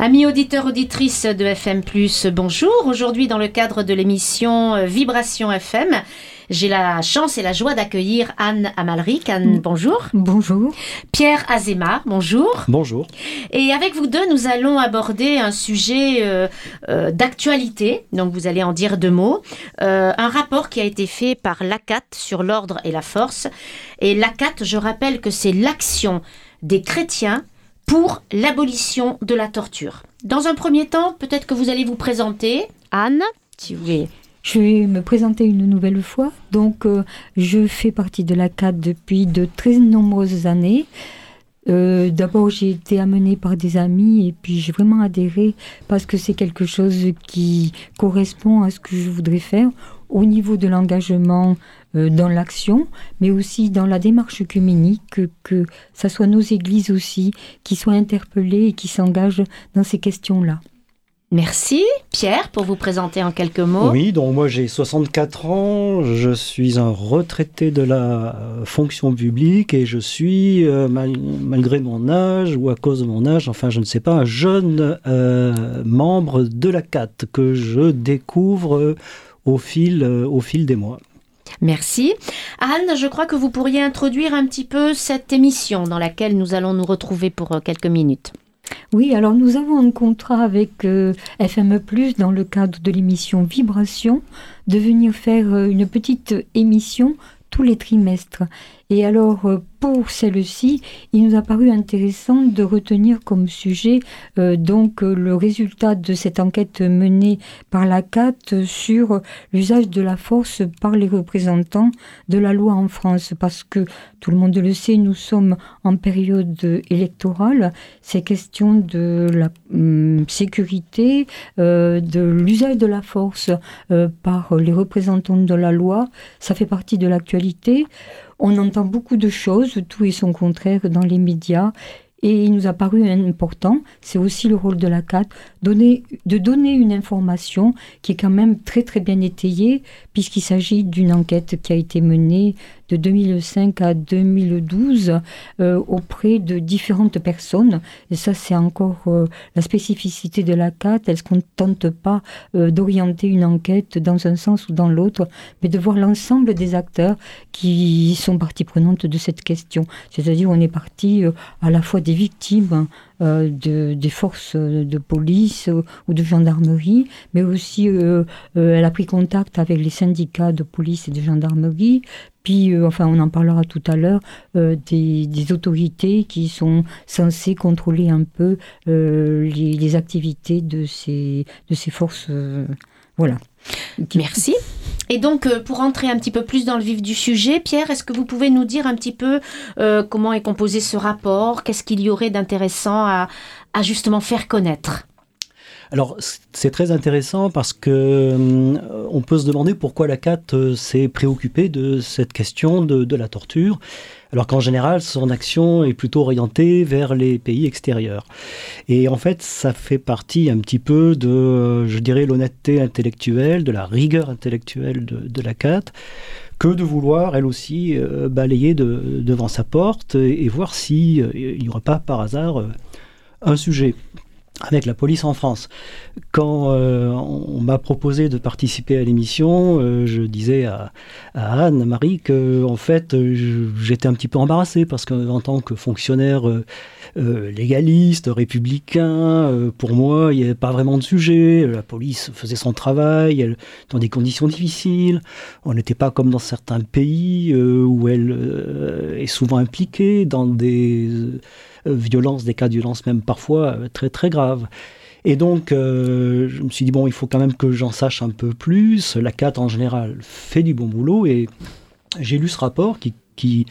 Amis auditeurs, auditrices de FM+, bonjour. Aujourd'hui, dans le cadre de l'émission Vibration FM, j'ai la chance et la joie d'accueillir Anne Amalric. Anne, bonjour. Bonjour. Pierre Azéma, bonjour. Bonjour. Et avec vous deux, nous allons aborder un sujet d'actualité. Donc, vous allez en dire deux mots. Un rapport qui a été fait par l'ACAT sur l'ordre et la force. Et l'ACAT, je rappelle que c'est l'action des chrétiens pour l'abolition de la torture. Dans un premier temps, peut-être que vous allez vous présenter. Anne, si vous voulez. Je vais me présenter une nouvelle fois. Donc, je fais partie de l'ACAT depuis de très nombreuses années. D'abord, j'ai été amenée par des amis et puis j'ai vraiment adhéré parce que c'est quelque chose qui correspond à ce que je voudrais faire au niveau de l'engagement dans l'action, mais aussi dans la démarche œcuménique, que ça soit nos églises aussi qui soient interpellées et qui s'engagent dans ces questions-là. Merci. Pierre, pour vous présenter en quelques mots. Oui, donc moi j'ai 64 ans, je suis un retraité de la fonction publique et je suis, malgré mon âge ou à cause de mon âge, enfin je ne sais pas, un jeune membre de l'ACAT que je découvre au fil des mois. Merci. Anne, je crois que vous pourriez introduire un petit peu cette émission dans laquelle nous allons nous retrouver pour quelques minutes. Oui, alors nous avons un contrat avec FM+, dans le cadre de l'émission Vibration, de venir faire une petite émission tous les trimestres. Et alors, pour celle-ci, il nous a paru intéressant de retenir comme sujet le résultat de cette enquête menée par l'ACAT sur l'usage de la force par les représentants de la loi en France. Parce que, tout le monde le sait, nous sommes en période électorale. C'est question de la sécurité, de l'usage de la force par les représentants de la loi. Ça fait partie de l'actualité. On entend beaucoup de choses, tout et son contraire dans les médias. Et il nous a paru important, c'est aussi le rôle de l'ACAT, de donner une information qui est quand même très très bien étayée, puisqu'il s'agit d'une enquête qui a été menée de 2005 à 2012 auprès de différentes personnes. Et ça, c'est encore la spécificité de l'ACAT. Elle ne se contente pas d'orienter une enquête dans un sens ou dans l'autre, mais de voir l'ensemble des acteurs qui sont partie prenante de cette question. C'est-à-dire, on est parti à la fois des victimes, des forces de police ou de gendarmerie, mais aussi elle a pris contact avec les syndicats de police et de gendarmerie, puis on en parlera tout à l'heure, des autorités qui sont censées contrôler un peu les activités de ces forces. Voilà. Merci. Et donc, pour entrer un petit peu plus dans le vif du sujet, Pierre, est-ce que vous pouvez nous dire un petit peu comment est composé ce rapport ? Qu'est-ce qu'il y aurait d'intéressant à justement faire connaître ? Alors, c'est très intéressant parce que on peut se demander pourquoi l'ACAT s'est préoccupée de cette question de la torture, alors qu'en général, son action est plutôt orientée vers les pays extérieurs. Et en fait, ça fait partie un petit peu de, je dirais, l'honnêteté intellectuelle, de la rigueur intellectuelle de l'ACAT, que de vouloir, elle aussi, balayer devant sa porte et voir s'il n'y aurait pas par hasard un sujet. Avec la police en France. Quand on m'a proposé de participer à l'émission, je disais à Anne-Marie que en fait, j'étais un petit peu embarrassé parce qu'en tant que fonctionnaire légaliste, républicain, pour moi, il n'y avait pas vraiment de sujet. La police faisait son travail dans des conditions difficiles. On n'était pas comme dans certains pays où elle est souvent impliquée dans des violences, des cas de violence même parfois très très graves. Et donc, je me suis dit, bon, il faut quand même que j'en sache un peu plus. L'ACAT, en général, fait du bon boulot et j'ai lu ce rapport qui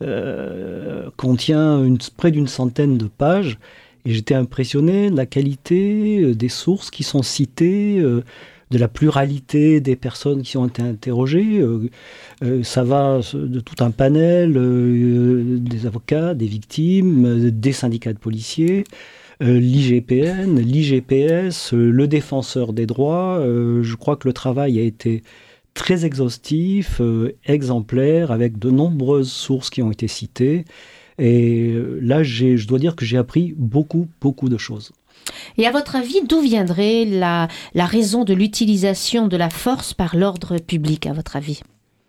contient près d'une centaine de pages et j'étais impressionné de la qualité des sources qui sont citées, de la pluralité des personnes qui ont été interrogées. Ça va de tout un panel, des avocats, des victimes, des syndicats de policiers, l'IGPN, l'IGPS, le défenseur des droits. Je crois que le travail a été très exhaustif, exemplaire, avec de nombreuses sources qui ont été citées. Et là, je dois dire que j'ai appris beaucoup de choses. Et à votre avis, d'où viendrait la raison de l'utilisation de la force par l'ordre public, à votre avis?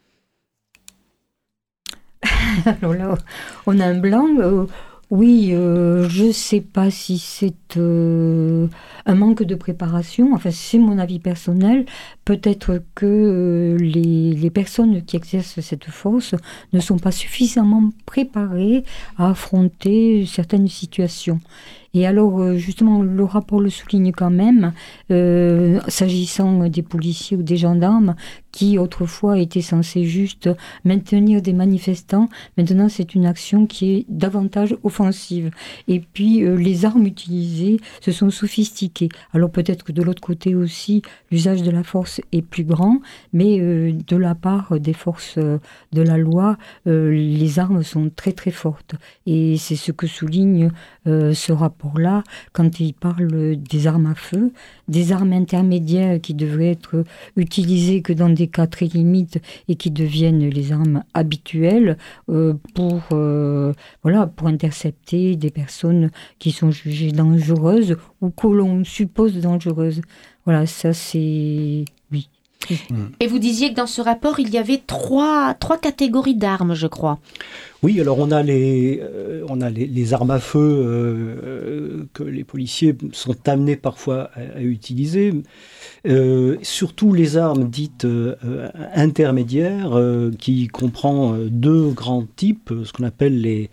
Alors là, on a un blanc. Oui, je ne sais pas si c'est un manque de préparation. Enfin, c'est mon avis personnel. Peut-être que les personnes qui exercent cette force ne sont pas suffisamment préparées à affronter certaines situations. Et alors, justement, le rapport le souligne quand même, s'agissant des policiers ou des gendarmes qui, autrefois, étaient censés juste maintenir des manifestants. Maintenant, c'est une action qui est davantage offensive. Et puis, les armes utilisées se sont sophistiquées. Alors, peut-être que de l'autre côté aussi, l'usage de la force est plus grand, mais de la part des forces de la loi, les armes sont très, très fortes. Et c'est ce que souligne ce rapport-là, quand il parle des armes à feu, des armes intermédiaires qui devraient être utilisées que dans des cas très limites et qui deviennent les armes habituelles pour intercepter des personnes qui sont jugées dangereuses ou que l'on suppose dangereuses. Voilà, ça c'est... Oui. Et vous disiez que dans ce rapport, il y avait trois catégories d'armes, je crois. Oui, alors on a les armes à feu que les policiers sont amenés parfois à utiliser, surtout les armes dites intermédiaires, qui comprend deux grands types, ce qu'on appelle les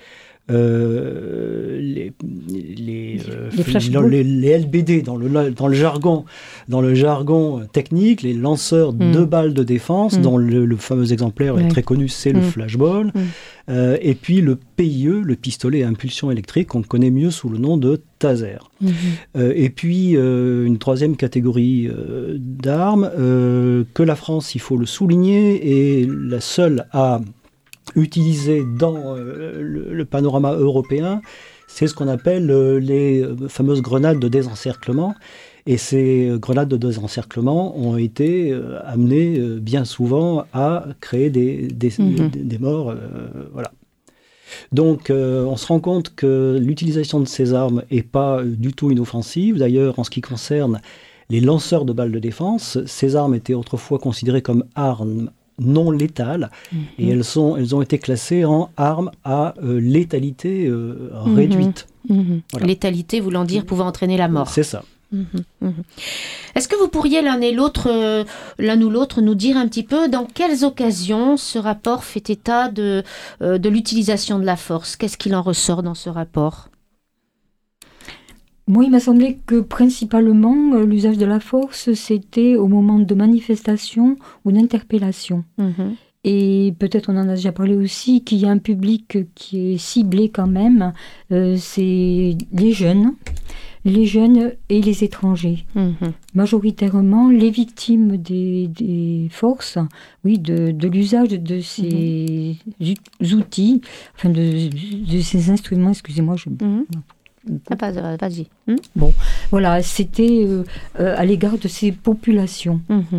LBD dans le jargon technique, les lanceurs de balles de défense, dont le fameux exemplaire est très connu, c'est le flashball. Et puis le PIE, le pistolet à impulsion électrique, qu'on connaît mieux sous le nom de taser. Et puis une troisième catégorie d'armes que la France, il faut le souligner, est la seule à utiliser dans le panorama européen, c'est ce qu'on appelle les fameuses grenades de désencerclement. Et ces grenades de désencerclement ont été amenées bien souvent à créer des morts. Voilà. Donc on se rend compte que l'utilisation de ces armes n'est pas du tout inoffensive. D'ailleurs, en ce qui concerne les lanceurs de balles de défense, ces armes étaient autrefois considérées comme armes non létales, et elles ont été classées en armes à létalité réduite. Voilà. Létalité voulant dire pouvant entraîner la mort. C'est ça. Est-ce que vous pourriez l'un ou l'autre nous dire un petit peu dans quelles occasions ce rapport fait état de l'utilisation de la force? Qu'est-ce qu'il en ressort dans ce rapport? Moi, il m'a semblé que principalement, l'usage de la force, c'était au moment de manifestations ou d'interpellations. Et peut-être on en a déjà parlé aussi, qu'il y a un public qui est ciblé quand même, c'est les jeunes et les étrangers. Majoritairement, les victimes des forces, oui, de l'usage de ces outils, enfin de ces instruments, excusez-moi, Vas-y. Bon, voilà, c'était à l'égard de ces populations.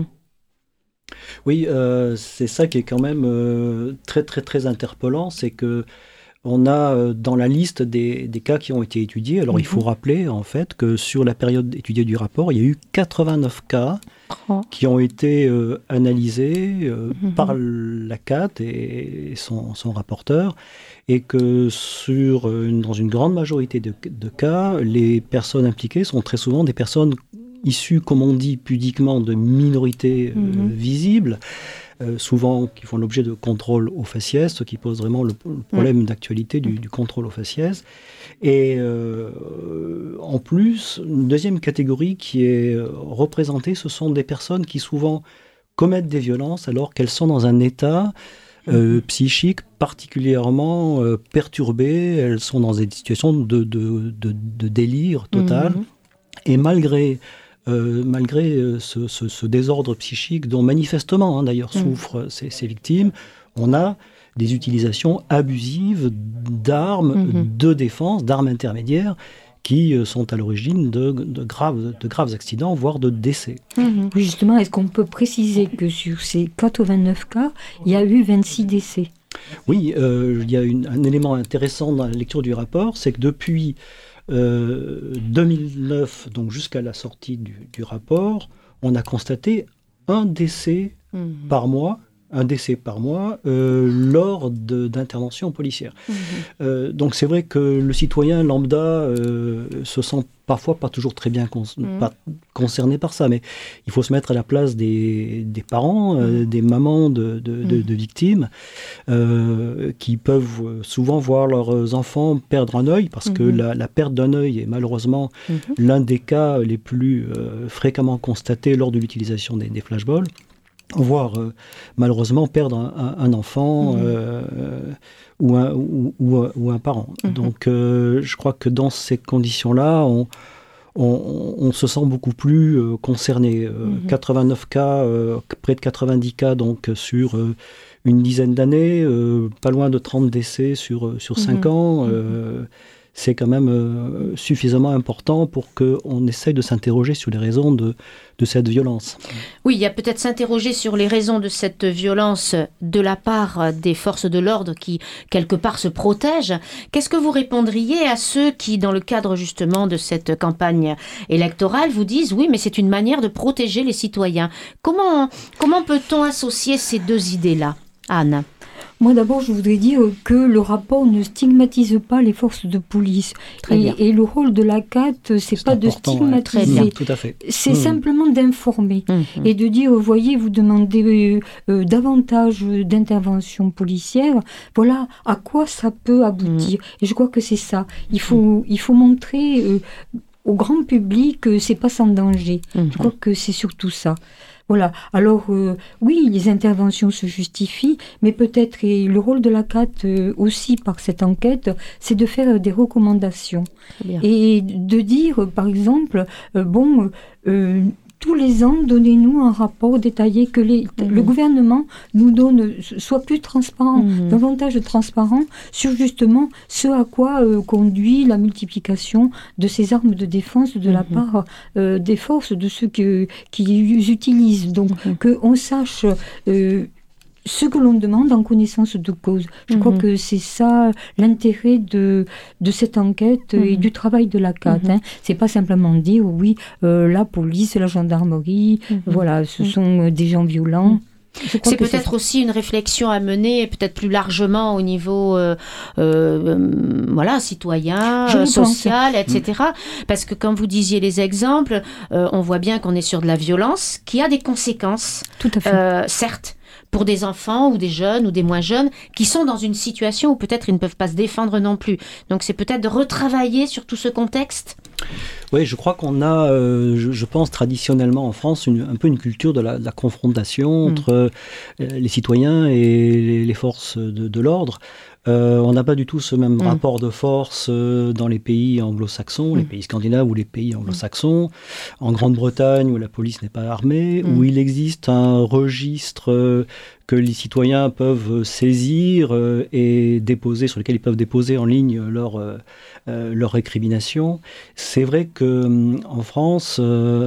Oui, c'est ça qui est quand même très très très interpellant, c'est que on a dans la liste des cas qui ont été étudiés. Alors il faut rappeler en fait que sur la période étudiée du rapport, il y a eu 89 cas qui ont été analysés par l'ACAT et son rapporteur, et que dans une grande majorité de cas, les personnes impliquées sont très souvent des personnes issues, comme on dit pudiquement, de minorités visibles, souvent qui font l'objet de contrôles au faciès, ce qui pose vraiment le problème d'actualité du contrôle au faciès. Et en plus, une deuxième catégorie qui est représentée, ce sont des personnes qui souvent commettent des violences alors qu'elles sont dans un état psychique particulièrement perturbé. Elles sont dans des situations de délire total. Et malgré ce désordre psychique dont manifestement d'ailleurs souffrent ces victimes, on a des utilisations abusives d'armes de défense, d'armes intermédiaires, qui sont à l'origine de graves accidents, voire de décès. Oui, justement, est-ce qu'on peut préciser que sur ces 89 cas, il y a eu 26 décès? Oui, il y a un élément intéressant dans la lecture du rapport, c'est que depuis 2009, donc jusqu'à la sortie du rapport, on a constaté un décès par mois lors d'interventions policières. Donc c'est vrai que le citoyen lambda se sent parfois pas toujours très bien pas concerné par ça, mais il faut se mettre à la place des parents, des mamans de victimes, qui peuvent souvent voir leurs enfants perdre un œil, parce que la perte d'un œil est malheureusement l'un des cas les plus fréquemment constatés lors de l'utilisation des flashballs. Voire malheureusement perdre un enfant ou un parent. Donc je crois que dans ces conditions-là, on se sent beaucoup plus concerné. 89 cas, près de 90 cas donc, sur une dizaine d'années, pas loin de 30 décès sur 5 ans. C'est quand même suffisamment important pour qu'on essaye de s'interroger sur les raisons de cette violence. Oui, il y a peut-être s'interroger sur les raisons de cette violence de la part des forces de l'ordre qui, quelque part, se protègent. Qu'est-ce que vous répondriez à ceux qui, dans le cadre justement de cette campagne électorale, vous disent « Oui, mais c'est une manière de protéger les citoyens ». Comment peut-on associer ces deux idées-là, Anne ? Moi, d'abord, je voudrais dire que le rapport ne stigmatise pas les forces de police. Et le rôle de la CAT, c'est pas de stigmatiser. Ouais. Tout à fait. C'est simplement d'informer et de dire, voyez, vous demandez davantage d'interventions policières. Voilà à quoi ça peut aboutir. Et je crois que c'est ça. Il faut montrer au grand public que c'est pas sans danger. Je crois que c'est surtout ça. Voilà. Alors, oui, les interventions se justifient, mais peut-être, et le rôle de la CAT aussi par cette enquête, c'est de faire des recommandations. Et de dire, par exemple, tous les ans, donnez-nous un rapport détaillé, que le gouvernement nous donne, soit plus transparent, davantage transparent sur justement ce à quoi conduit la multiplication de ces armes de défense de la part des forces, de ceux qui les utilisent. Donc, qu'on sache ce que l'on demande en connaissance de cause. Je crois que c'est ça l'intérêt de cette enquête et du travail de la CAT. C'est pas simplement dire, oui, la police, la gendarmerie, voilà, ce sont des gens violents. C'est peut-être aussi une réflexion à mener, peut-être plus largement au niveau citoyen, social, etc. Parce que quand vous disiez les exemples, on voit bien qu'on est sur de la violence qui a des conséquences. Tout à fait. Certes, pour des enfants ou des jeunes ou des moins jeunes qui sont dans une situation où peut-être ils ne peuvent pas se défendre non plus. Donc c'est peut-être de retravailler sur tout ce contexte. Oui, je crois qu'on a, je pense traditionnellement en France, un peu une culture de la confrontation entre les citoyens et les forces de l'ordre. On n'a pas du tout ce même rapport de force dans les pays anglo-saxons, les pays scandinaves ou les pays anglo-saxons. En Grande-Bretagne, où la police n'est pas armée, où il existe un registre que les citoyens peuvent saisir et déposer, sur lequel ils peuvent déposer en ligne leur récrimination. C'est vrai que en France,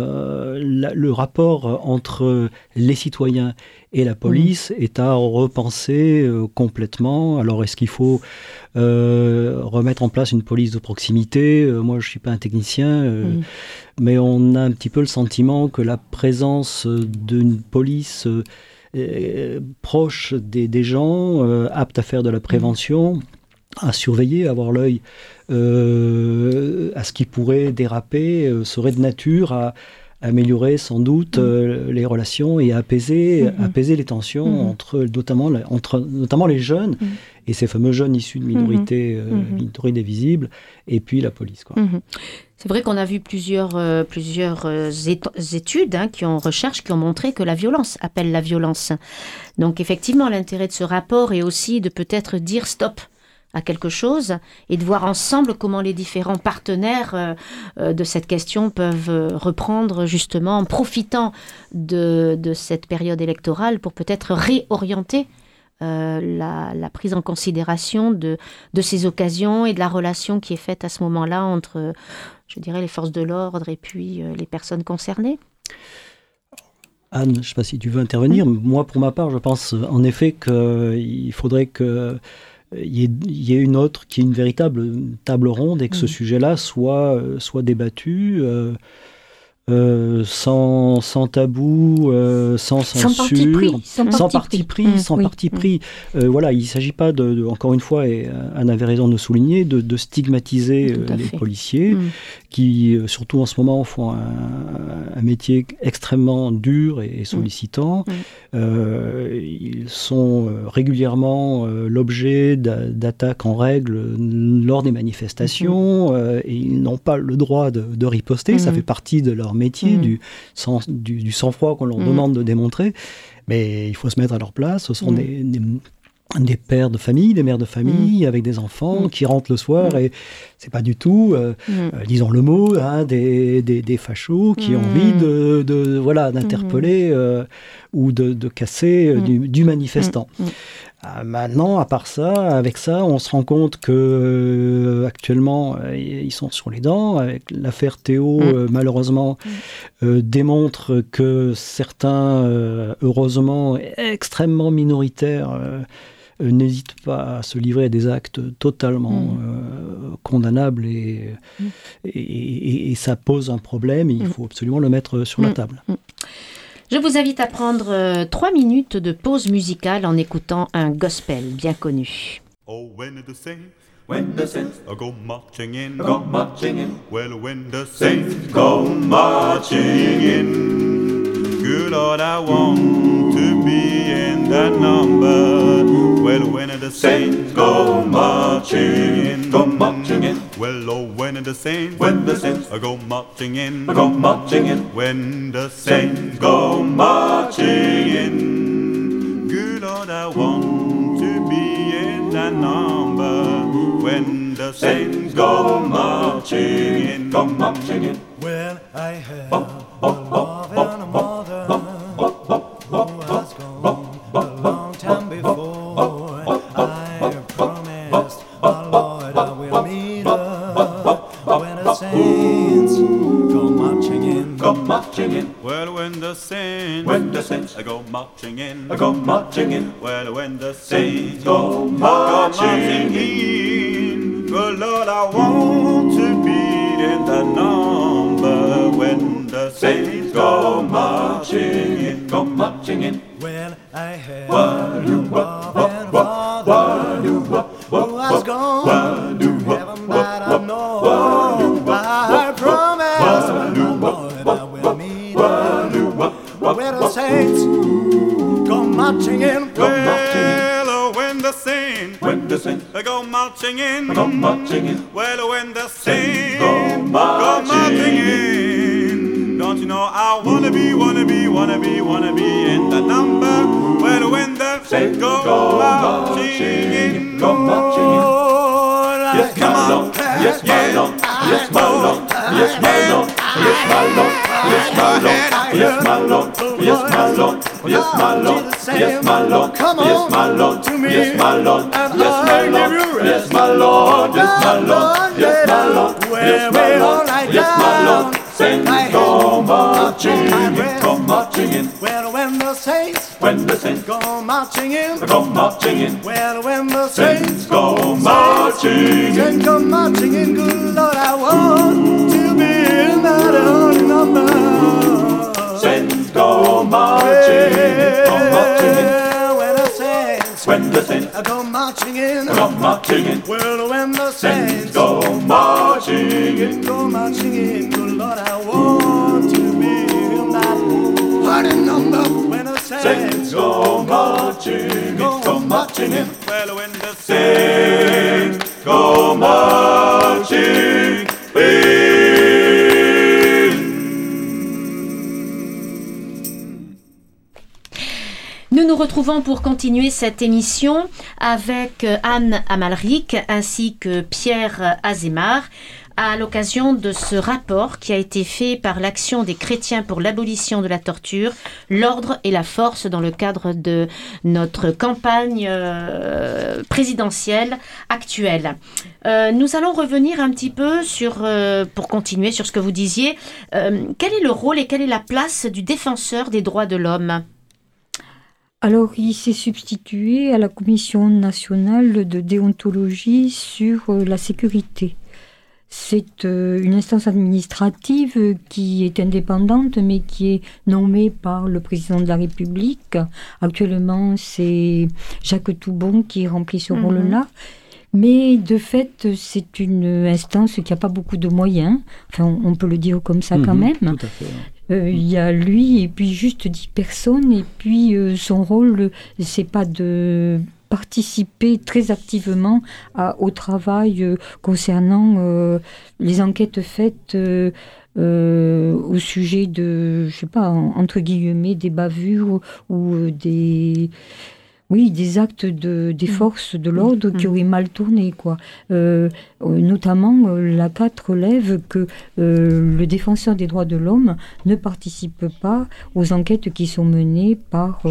le rapport entre les citoyens et la police est à repenser complètement. Alors, est-ce qu'il faut remettre en place une police de proximité ? Moi, je ne suis pas un technicien, mais on a un petit peu le sentiment que la présence d'une police proche des gens, apte à faire de la prévention, à surveiller, à avoir l'œil à ce qui pourrait déraper, serait de nature à améliorer sans doute les relations et à apaiser les tensions entre notamment les jeunes et ces fameux jeunes issus de minorités visibles et puis la police, quoi. C'est vrai qu'on a vu plusieurs études recherches qui ont montré que la violence appelle la violence. Donc effectivement, l'intérêt de ce rapport est aussi de peut-être dire stop à quelque chose et de voir ensemble comment les différents partenaires de cette question peuvent reprendre justement en profitant de cette période électorale pour peut-être réorienter la prise en considération de ces occasions et de la relation qui est faite à ce moment-là entre, je dirais, les forces de l'ordre et puis les personnes concernées. Anne, je ne sais pas si tu veux intervenir. Moi, pour ma part, je pense en effet qu'il faudrait que y ait une autre qui est une véritable table ronde et que ce sujet-là soit débattu sans tabou, sans censure, sans parti pris. Voilà, il ne s'agit pas encore une fois, et Anne avait raison de souligner, de stigmatiser les policiers qui, surtout en ce moment, font un métier extrêmement dur et sollicitant. Ils sont régulièrement l'objet d'attaques en règle lors des manifestations et ils n'ont pas le droit de riposter. Ça fait partie de leur métier, du sang-froid qu'on leur demande de démontrer. Mais il faut se mettre à leur place. Ce sont des pères de famille, des mères de famille avec des enfants qui rentrent le soir et c'est pas du tout, disons le mot, des fachos qui ont envie d'interpeller ou de casser du manifestant. Maintenant, à part ça, avec ça, on se rend compte que actuellement, ils sont sur les dents. Avec l'affaire Théo, malheureusement, démontre que certains, heureusement, extrêmement minoritaires, n'hésitent pas à se livrer à des actes totalement condamnables et ça pose un problème. Il faut absolument le mettre sur la table. Je vous invite à prendre 3 minutes de pause musicale en écoutant un gospel bien connu. Oh, when the saints go marching in, well, when the saints go marching in, good Lord, I want to be in that number. Well, when the saints go marching in, well, oh, when the saints go marching in, when the saints go marching in, good Lord, I want to be in that number. When the saints go marching in, well, I have a love and a mother who has gone a long time before. I promised my Lord I will meet her when the saints go marching in. Well, when the saints go marching in. Well, when the saints go marching in. Good Lord, I want to be in that number when the saints go marching in. Well, I have a love and father who has gone to heaven that I know. I promise my Lord I will meet her where the saints go marching in. Well, when the saints go marching in. Well, when the saints go marching in. Don't you know I wanna be in the number. Well, when the saints go marching in. Yes, my Lord. Yes, my Lord. Yes, my Lord. Yes, my Lord. Yes, my Lord. Yes, my Lord. Yes, my Lord. Yes, my Lord. Yes, my Lord. Yes, my Lord. Yes, my Lord. Yes, my Lord. Yes, my Lord. Yes, my Lord. Yes, my Lord. Yes, my Lord. Yes, my Lord. Yes, my Lord. Saints go marching in. Well, when the saints go marching in. Well, when the saints go marching in. Good Lord, I want to be in that holy number. Saints go marching in. When the saints go marching in. Well, when the saints go marching in. Good Lord, I want to be in that holy number. When the saints go marching in. Well, when the saints go marching in. Nous nous retrouvons pour continuer cette émission avec Anne Amalric ainsi que Pierre Azémar à l'occasion de ce rapport qui a été fait par l'Action des chrétiens pour l'abolition de la torture, l'ordre et la force dans le cadre de notre campagne présidentielle actuelle. Nous allons revenir un petit peu pour continuer sur ce que vous disiez. Quel est le rôle et quelle est la place du défenseur des droits de l'homme ? Alors, il s'est substitué à la Commission nationale de déontologie sur la sécurité. C'est une instance administrative qui est indépendante, mais qui est nommée par le président de la République. Actuellement, c'est Jacques Toubon qui remplit ce rôle-là. Mais de fait, c'est une instance qui n'a pas beaucoup de moyens. Enfin, on peut le dire comme ça quand même. Tout à fait. Il y a lui et puis juste 10 personnes. Et puis son rôle, c'est pas de participer très activement au travail concernant les enquêtes faites au sujet de, je sais pas, entre guillemets, des bavures ou des actes des forces de l'ordre qui auraient mal tourné, quoi. Notamment, la CAT relève que le défenseur des droits de l'homme ne participe pas aux enquêtes qui sont menées par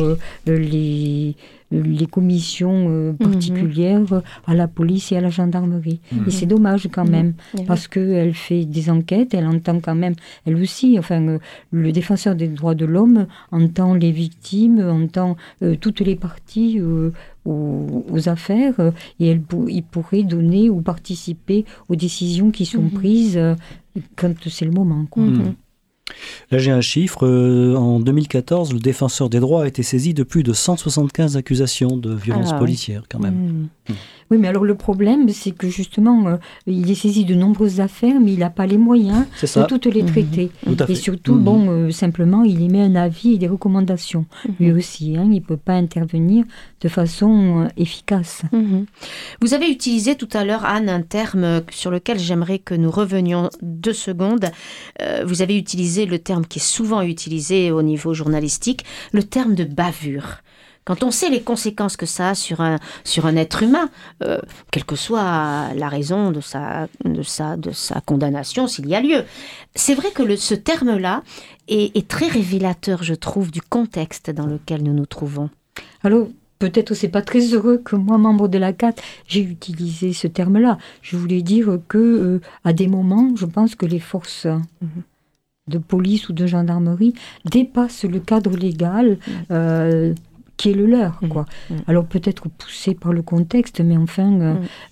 les commissions particulières à la police et à la gendarmerie. Et c'est dommage quand même, parce qu'elle fait des enquêtes, elle entend quand même, elle aussi, enfin, le défenseur des droits de l'homme entend les victimes, entend toutes les parties aux affaires, et il pourrait donner ou participer aux décisions qui sont prises quand c'est le moment, quoi. Là, j'ai un chiffre. En 2014, le défenseur des droits a été saisi de plus de 175 accusations de violences policières, quand même. Oui, mais alors le problème, c'est que justement, il est saisi de nombreuses affaires, mais il n'a pas les moyens de toutes les traiter. Et surtout, simplement, il émet un avis et des recommandations. Lui aussi, il ne peut pas intervenir de façon efficace. Vous avez utilisé tout à l'heure, Anne, un terme sur lequel j'aimerais que nous revenions 2 secondes. Vous avez utilisé le terme qui est souvent utilisé au niveau journalistique, le terme de bavure. Quand on sait les conséquences que ça a sur un être humain, quelle que soit la raison de sa condamnation, s'il y a lieu, c'est vrai que ce terme-là est très révélateur, je trouve, du contexte dans lequel nous nous trouvons. Alors, peut-être c'est pas très heureux que moi, membre de la CAT, j'ai utilisé ce terme-là. Je voulais dire que à des moments, je pense que les forces de police ou de gendarmerie dépassent le cadre légal qui est le leur, quoi. Alors peut-être poussé par le contexte, mais enfin,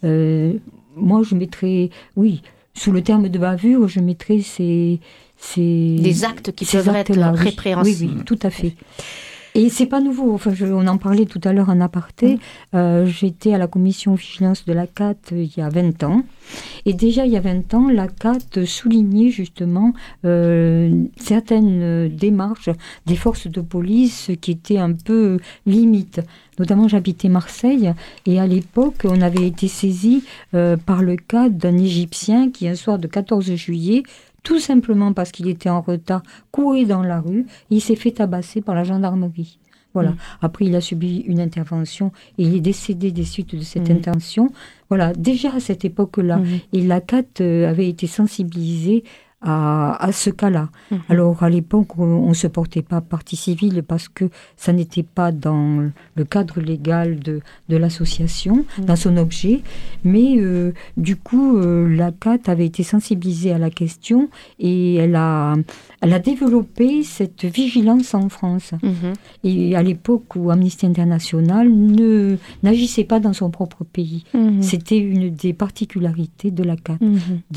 moi je mettrais, sous le terme de bavure, je mettrais des actes qui peuvent être répréhensibles. Oui, tout à fait. Et c'est pas nouveau, enfin, on en parlait tout à l'heure en aparté, j'étais à la commission vigilance de la CAT il y a 20 ans, et déjà il y a 20 ans, la CAT soulignait justement certaines démarches des forces de police qui étaient un peu limites. Notamment, j'habitais Marseille, et à l'époque, on avait été saisi par le cas d'un Égyptien qui, un soir de 14 juillet, tout simplement parce qu'il était en retard, courait dans la rue, il s'est fait tabasser par la gendarmerie. Voilà. Après, il a subi une intervention et il est décédé des suites de cette intervention. Voilà, déjà à cette époque-là. Et la CAT avait été sensibilisée à ce cas-là. Alors, à l'époque, on ne se portait pas partie civile parce que ça n'était pas dans le cadre légal de l'association, dans son objet. Mais du coup, la CAT avait été sensibilisée à la question et elle a développé cette vigilance en France. Et à l'époque où Amnesty International n'agissait pas dans son propre pays. C'était une des particularités de la CAT,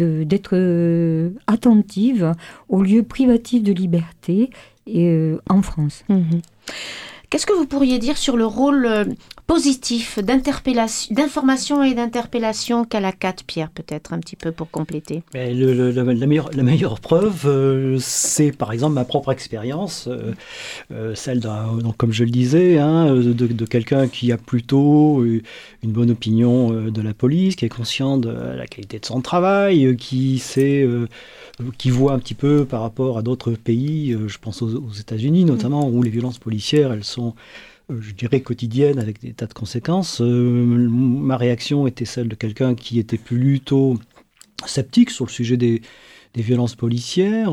d'être attentive aux lieux privatifs de liberté en France. Qu'est-ce que vous pourriez dire sur le rôle positif d'information et d'interpellation qu'a la CAT, Pierre, peut-être un petit peu pour compléter? La meilleure preuve, c'est par exemple ma propre expérience, celle donc, comme je le disais, de quelqu'un qui a plutôt une bonne opinion de la police, qui est conscient de la qualité de son travail, qui voit un petit peu par rapport à d'autres pays, je pense aux États-Unis notamment, où les violences policières, elles sont, je dirais, quotidiennes avec des tas de conséquences. Ma réaction était celle de quelqu'un qui était plutôt sceptique sur le sujet des violences policières.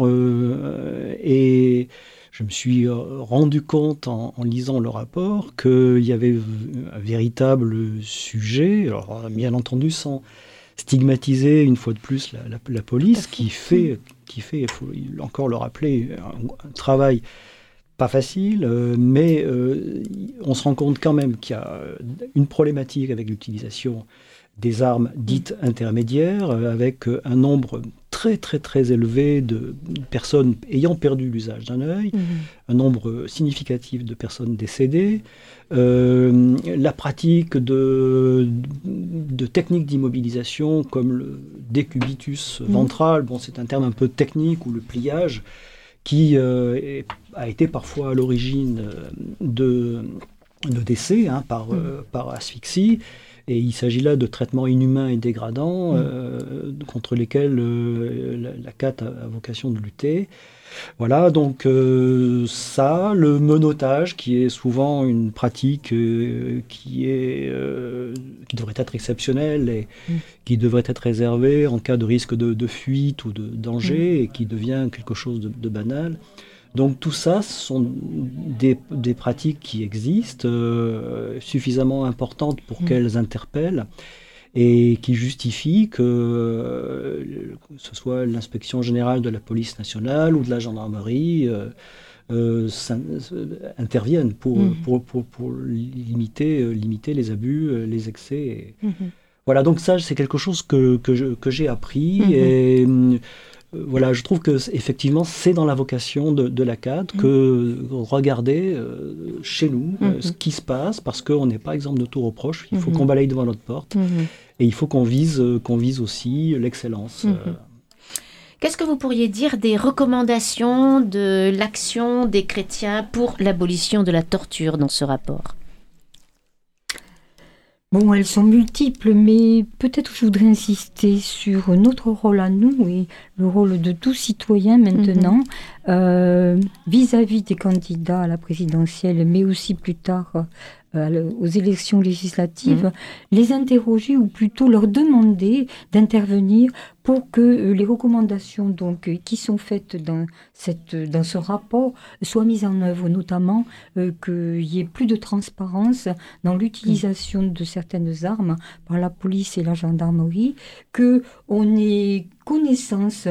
Et je me suis rendu compte en lisant le rapport qu'il y avait un véritable sujet, alors bien entendu sans stigmatiser une fois de plus la police qui fait, il faut encore le rappeler, un travail pas facile, mais on se rend compte quand même qu'il y a une problématique avec l'utilisation des armes dites intermédiaires, avec un nombre très très très élevé de personnes ayant perdu l'usage d'un œil, un nombre significatif de personnes décédées, la pratique de techniques d'immobilisation comme le décubitus ventral, bon, c'est un terme un peu technique, ou le pliage, qui a été parfois à l'origine de décès par asphyxie. Et il s'agit là de traitements inhumains et dégradants contre lesquels la CAT a vocation de lutter. Voilà, donc ça, le menottage, qui est souvent une pratique qui devrait être exceptionnelle et qui devrait être réservée en cas de risque de fuite ou de danger et qui devient quelque chose de banal. Donc tout ça, ce sont des pratiques qui existent, suffisamment importantes pour qu'elles interpellent et qui justifient que ce soit l'inspection générale de la police nationale ou de la gendarmerie interviennent pour limiter les abus, les excès. Voilà, donc ça, c'est quelque chose que j'ai appris et... Voilà, je trouve que effectivement, c'est dans la vocation de la CAT que regarder chez nous ce qui se passe, parce qu'on n'est pas exempt de tout reproche. Il faut qu'on balaye devant notre porte et il faut qu'on vise aussi l'excellence. Qu'est-ce que vous pourriez dire des recommandations de l'action des chrétiens pour l'abolition de la torture dans ce rapport ? Bon, elles sont multiples, mais peut-être je voudrais insister sur notre rôle à nous et le rôle de tout citoyen maintenant, vis-à-vis des candidats à la présidentielle, mais aussi plus tard aux élections législatives, les interroger ou plutôt leur demander d'intervenir pour que les recommandations qui sont faites dans ce rapport soient mises en œuvre, notamment qu'il y ait plus de transparence dans l'utilisation de certaines armes par la police et la gendarmerie, qu'on ait connaissance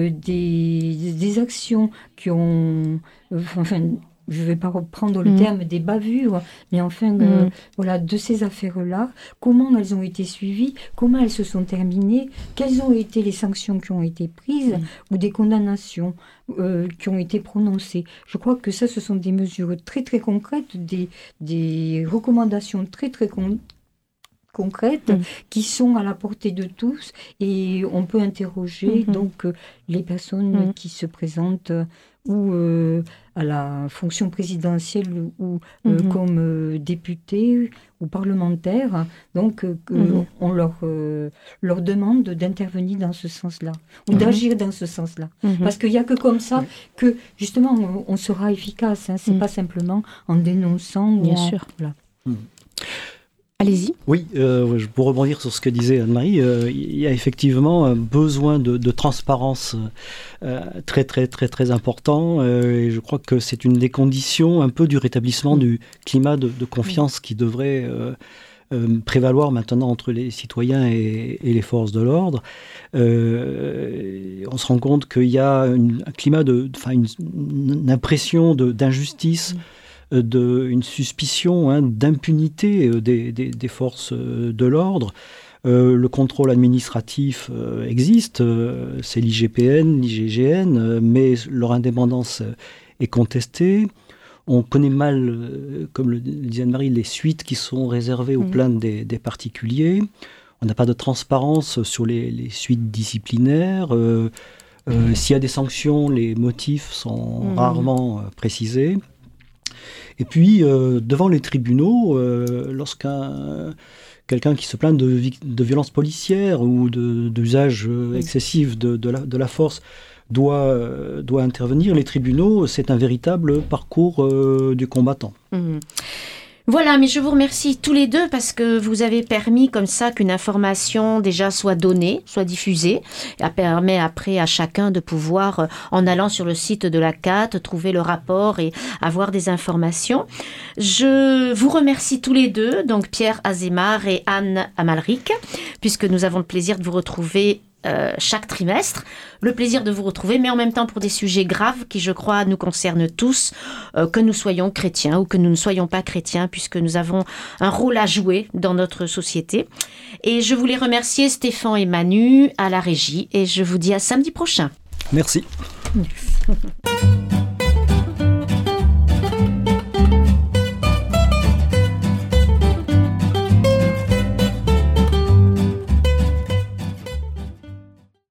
des actions qui ont... je ne vais pas reprendre le terme des bavures, mais voilà, de ces affaires-là, comment elles ont été suivies, comment elles se sont terminées, quelles ont été les sanctions qui ont été prises ou des condamnations qui ont été prononcées. Je crois que ça, ce sont des mesures très très concrètes, des recommandations très très concrètes qui sont à la portée de tous, et on peut interroger donc les personnes qui se présentent ou à la fonction présidentielle ou comme députés ou parlementaires, donc on leur demande d'intervenir dans ce sens-là ou d'agir dans ce sens-là, parce qu'il n'y a que comme ça que justement on sera efficace, c'est pas simplement en dénonçant. Bien sûr. Voilà. Allez-y. Oui, pour rebondir sur ce que disait Anne-Marie, il y a effectivement un besoin de transparence très très très très important, et je crois que c'est une des conditions un peu du rétablissement du climat de confiance qui devrait prévaloir maintenant entre les citoyens et les forces de l'ordre. On se rend compte qu'il y a un climat une impression d'injustice, une suspicion d'impunité des forces de l'ordre. Le contrôle administratif existe, c'est l'IGPN, l'IGGN, mais leur indépendance est contestée. On connaît mal, comme le disait Anne-Marie, les suites qui sont réservées aux plaintes des particuliers. On n'a pas de transparence sur les suites disciplinaires. S'il y a des sanctions, les motifs sont rarement précisés. Et puis, devant les tribunaux, quelqu'un qui se plaint de violences policières ou d'usage excessif de la force doit intervenir, les tribunaux, c'est un véritable parcours du combattant. Voilà, mais je vous remercie tous les deux parce que vous avez permis comme ça qu'une information déjà soit donnée, soit diffusée. Ça permet après à chacun de pouvoir, en allant sur le site de la CAT, trouver le rapport et avoir des informations. Je vous remercie tous les deux, donc Pierre Azémar et Anne Amalric, puisque nous avons le plaisir de vous retrouver chaque trimestre. Le plaisir de vous retrouver, mais en même temps pour des sujets graves qui, je crois, nous concernent tous, que nous soyons chrétiens ou que nous ne soyons pas chrétiens, puisque nous avons un rôle à jouer dans notre société. Et je voulais remercier Stéphane et Manu à la régie, et je vous dis à samedi prochain. Merci. Merci.